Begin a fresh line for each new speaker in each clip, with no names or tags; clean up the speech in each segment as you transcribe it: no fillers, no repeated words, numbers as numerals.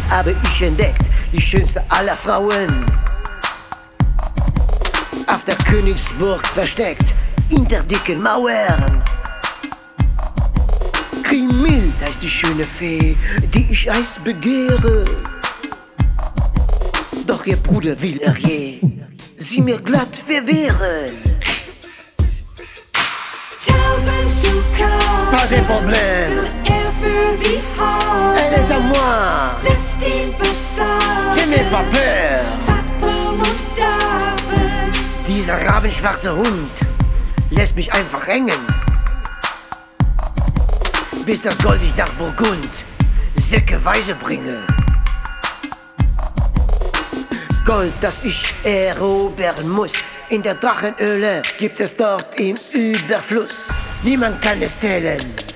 habe ich entdeckt die schönste aller Frauen. Auf der Königsburg versteckt, hinter dicken Mauern. Grimhild heißt die schöne Fee, die ich heiß begehre. Doch ihr Bruder will je sie mir glatt verwehren.
Tausend Dukaten
Pas de problème,
will er für sie haben.
elle est à moi,
Lässt ihn verzahlen,
je n'ai pas peur.
Zappeln und Darben.
Dieser rabenschwarze Hund lässt mich einfach hängen, bis das Gold ich nach Burgund säckeweise bringe. Gold, das ich erobern muss. In der Drachenhöhle gibt es dort im Überfluss. Niemand kann es zählen.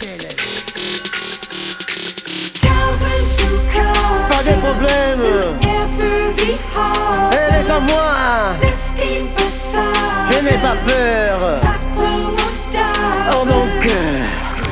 Tausend Dukaten
Pas de problème,
will er für sie haben.
elle est à moi,
Lässt ihn verzahlen,
je n'ai pas peur.
Zappeln und Darben.
Oh mon cœur.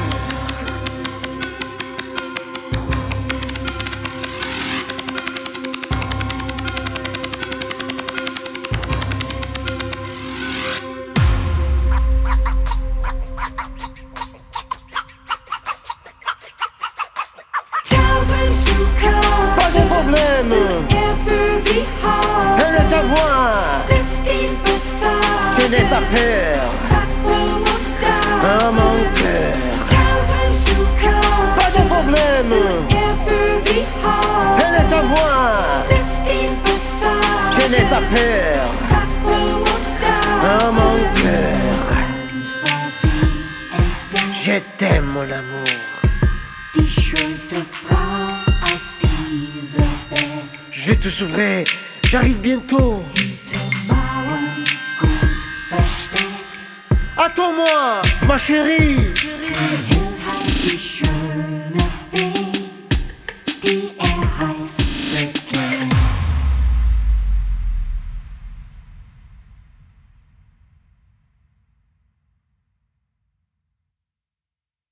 Tausend Dukaten
Pas de problème,
will er für sie haben.
elle est à moi,
Lässt ihn verzahlen,
je n'ai pas peur.
Zappeln und Darben.
Oh mon cœur.
Tausend Dukaten
Pas de problème,
will er für sie haben.
elle est à moi,
Lässt ihn verzahlen,
je n'ai pas peur.
Zappeln und Darben.
Oh mon cœur,
War sie entdeckt,
je t'aime mon amour.
die schönste Frau auf dieser Welt.
Je te sauverai, j'arrive bientôt.
Hinter Mauern gut versteckt.
Attends-moi, ma chérie.
Grimhild heißt die